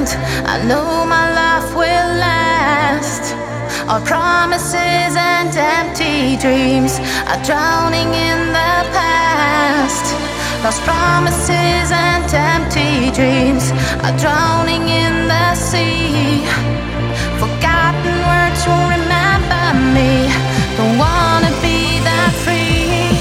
end. I know my life will last. Our promises and empty dreams are drowning in the past. Lost promises and empty dreams are drowning in the sea. Forgotten words will remember me. Don't wanna be that free.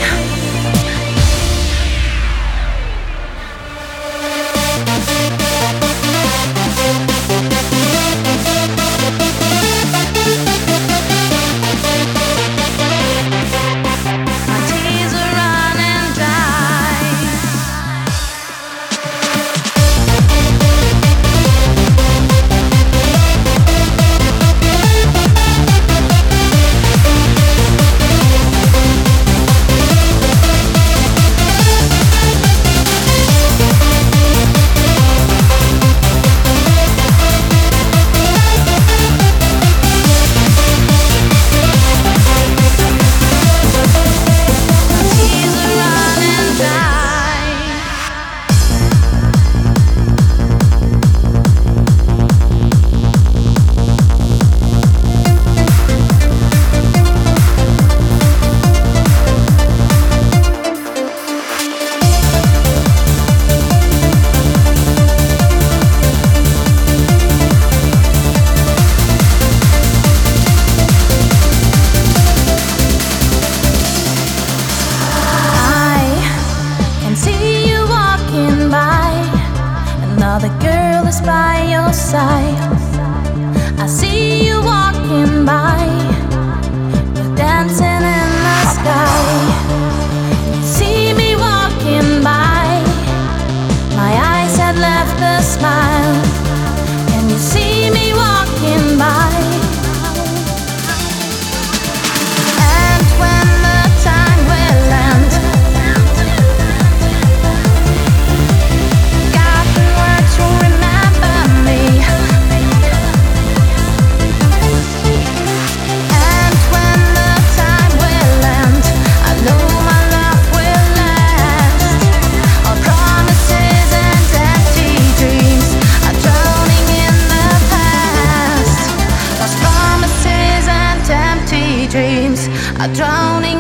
Another girl is by your side. I see you walking by. You're dancing in the sky. You see me walking by. My eyes had left a smile. Can you see me walking by? And when the time will end, are drowning